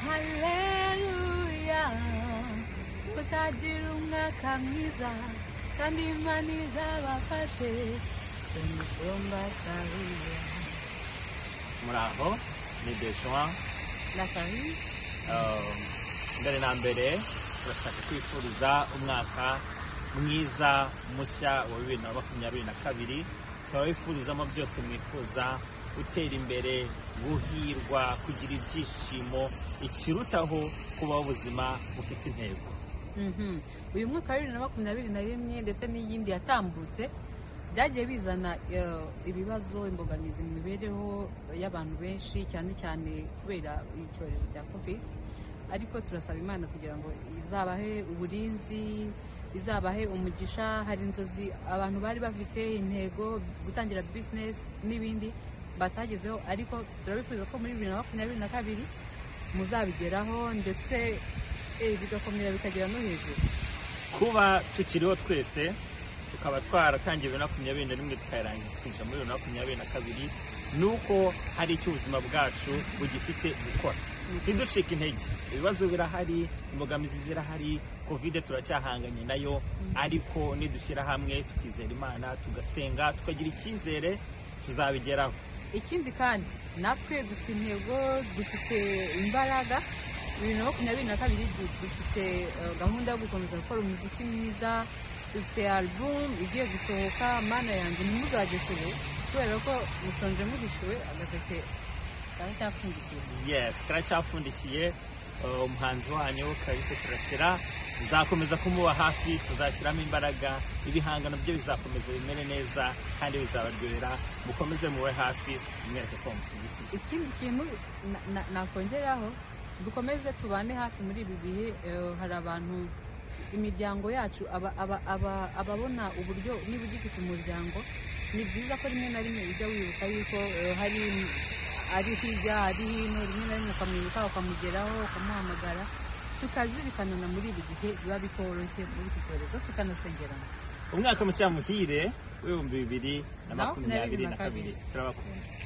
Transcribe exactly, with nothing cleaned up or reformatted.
haleluya utagira umwaka mwiza kandi imana izabafashe umusumba karuya. Muraho ni Dejuan na Kari. mbere na mbere turashaka kwifuriza umwaka mwiza mushya wa bibiri na makumyabiri na kabiri. Turabifurizamo byose mwifuza, gutera imbere, guhirwa, kugira ibyishimo, ikirutaho kubaho ubuzima bufite intego. Mhm. Uyu mwaka wa bibiri na makumyabiri na rimwe ndetse n'iyindi yatambutse byagiye bizana eh, ibibazo, imbogamizi mu mibereho y'abantu benshi, cyane cyane kubera icyorezo cya covid. Ariko turasaba Imana kugira ngo izabahe uburinzi, izabahe umugisha. Hari inzozi abantu bari bafite, intego, gutangira business n'ibindi batagezeho, ariko turabifuza ko muri bibiri na makumyabiri na kabiri muzabigeraho ndetse eh, bigakomera bikagera no hejuru. Kuba tukiriho twese tukaba twaratangiye bibiri na makumyabiri na rimwe tukayirangiza twinjira muri bibiri na makumyabiri na kabiri, nuko hari icyo ubuzima bwacu bugifite gukora. Ntiducike intege, ibibazo birahari, imbogamizi zirahari, covid turacyahanganye nayo, ariko nidushyira hamwe tukizera Imana, tugasenga, tukagira icyizere, tuzabigeraho. Ikindi kandi natwe dufite intego, dufite imbaraga. bibiri na makumyabiri na kabiri dufite eh, gahunda yo gukomeza gukora umuziki mwiza. Dufite album igiye gusohoka, Mana yanjye ntimuzagesere, kubera ko musonje muhishiwe agaseke karacyapfundikiye. Yes, karacyapfundikiye. Uh, umuhanzi wanyu Clarisse Karasira, nzakomeza kumuba hafi, tuzashyiramo imbaraga, ibihangano byo bizakomeza bimere neza kandi bizabaryohera. Mukomeze muwe hafi, mwereke ko mushyigikiye. Ikindi kintu na- na- nakongeraho, dukomeze tubane hafi muri ibi bihe. eh, hari abantu, imiryango yacu aba- aba- aba- ababona uburyo niba ugifite umuryango, ni byiza ko rimwe na rimwe ujya wibuka yuko eh, hari ari hirya ari hino, rimwe na rimwe ukamwibuka, ukamugeraho, ukamuhamagara, tukazirikanana muri ibi gihe biba bitoroshye muri iki cyorezo, tukanasengerana. Umwaka mushya muhire w'ibihumbi bibiri na makumyabiri na kabiri. Turabakunda.